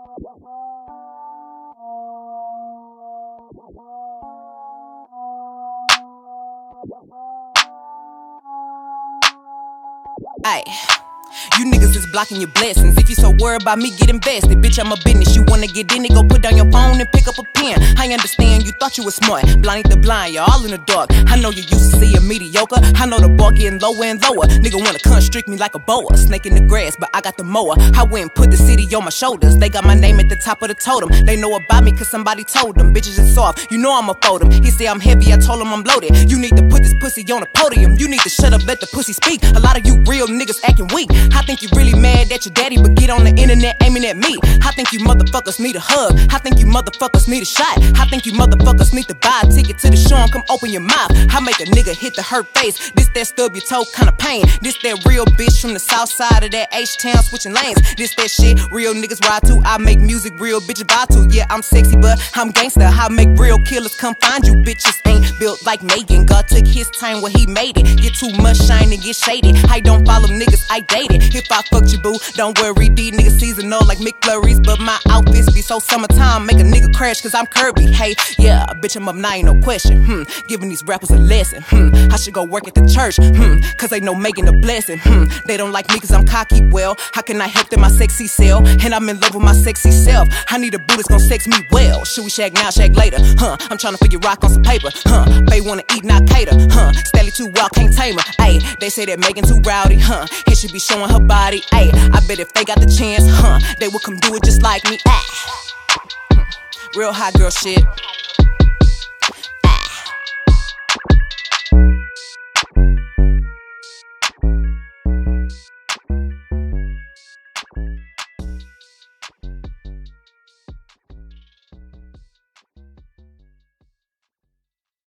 Ay, you niggas is blocking your blessings. If you so worried about me, get invested. Bitch, I'm a business. You wanna get in it, go put down your phone and pick up a pen. I understand you thought you was smart. Blind the blind, you're all in the dark. I know you used to see a mediocre. I know the bar getting lower and lower. Nigga wanna constrict me like a boa. Snake in the grass, but I got the mower. I went and put the city on my shoulders. They got my name at the top of the totem. They know about me cause somebody told them. Bitches is soft, you know I'ma fold them. He say I'm heavy, I told him I'm loaded. You need to put this pussy on the podium. You need to shut up, let the pussy speak. A lot of you real niggas acting weak. I think you really mad at your daddy, but get on the internet aiming at me. I think you motherfuckers need a hug. I think you motherfuckers need a shot. I think you motherfuckers need to buy a ticket to the show and come open your mouth. I make a nigga hit the hurt face. This that stub your toe kinda pain. This that real bitch from the south side of that H-town switching lanes. This that shit real niggas ride to. I make music real bitches buy to. Yeah, I'm sexy, but I'm gangster. I make real killers come find you. Bitches ain't built like Megan. God took his time when he made it. Get too much shine and get shaded. I don't follow niggas, I dated. If I fucked you, boo, don't worry, these niggas seasonal like McFlurries. But my outfits be so summertime, make a nigga crash cause I'm Kirby. Hey, yeah, bitch, I'm up now, ain't no question. Giving these rappers a lesson. I should go work at the church. Cause they know making a blessing. They don't like me cause I'm cocky. Well, how can I help them, my sexy self? And I'm in love with my sexy self. I need a boo that's gon' sex me well. Should we shag now, shag later? I'm tryna figure rock on some paper. They wanna eat, not cater. Stanley too wild, can't tame her. Ayy, they say that Megan too rowdy. And she be showing her body. Ayy, I bet if they got the chance, they would come do it just like me. Real hot girl shit.